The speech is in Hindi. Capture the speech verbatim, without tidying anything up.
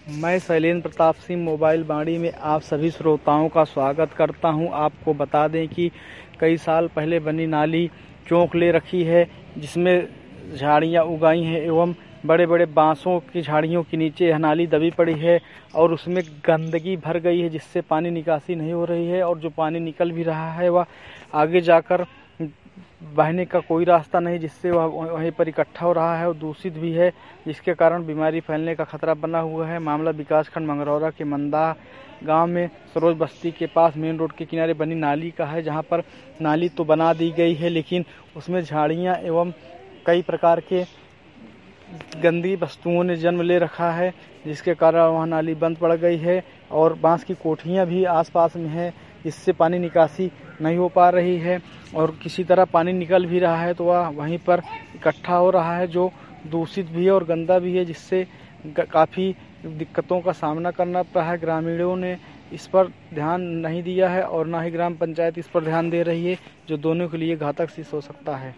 मैं शैलेंद्र प्रताप सिंह मोबाइल बाड़ी में आप सभी श्रोताओं का स्वागत करता हूं। आपको बता दें कि कई साल पहले बनी नाली चौंक ले रखी है, जिसमें झाड़ियां उगाई हैं एवं बड़े बड़े बांसों की झाड़ियों के नीचे यह नाली दबी पड़ी है और उसमें गंदगी भर गई है, जिससे पानी निकासी नहीं हो रही है और जो पानी निकल भी रहा है वह आगे जाकर बहने का कोई रास्ता नहीं, जिससे वह वहीं पर इकट्ठा हो रहा है और दूषित भी है, जिसके कारण बीमारी फैलने का खतरा बना हुआ है। मामला विकासखंड मंगरौरा के मंदा गांव में सरोज बस्ती के पास मेन रोड के किनारे बनी नाली का है, जहां पर नाली तो बना दी गई है लेकिन उसमें झाड़ियां एवं कई प्रकार के गंदी वस्तुओं ने जन्म ले रखा है, जिसके कारण वह नाली बंद पड़ गई है और बांस की कोठियां भी आसपास में है, जिससे पानी निकासी नहीं हो पा रही है और किसी तरह पानी निकल भी रहा है तो वह वहीं पर इकट्ठा हो रहा है, जो दूषित भी है और गंदा भी है, जिससे काफ़ी दिक्कतों का सामना करना पड़ा है। ग्रामीणों ने इस पर ध्यान नहीं दिया है और ना ही ग्राम पंचायत इस पर ध्यान दे रही है, जो दोनों के लिए घातक सिद्ध हो सकता है।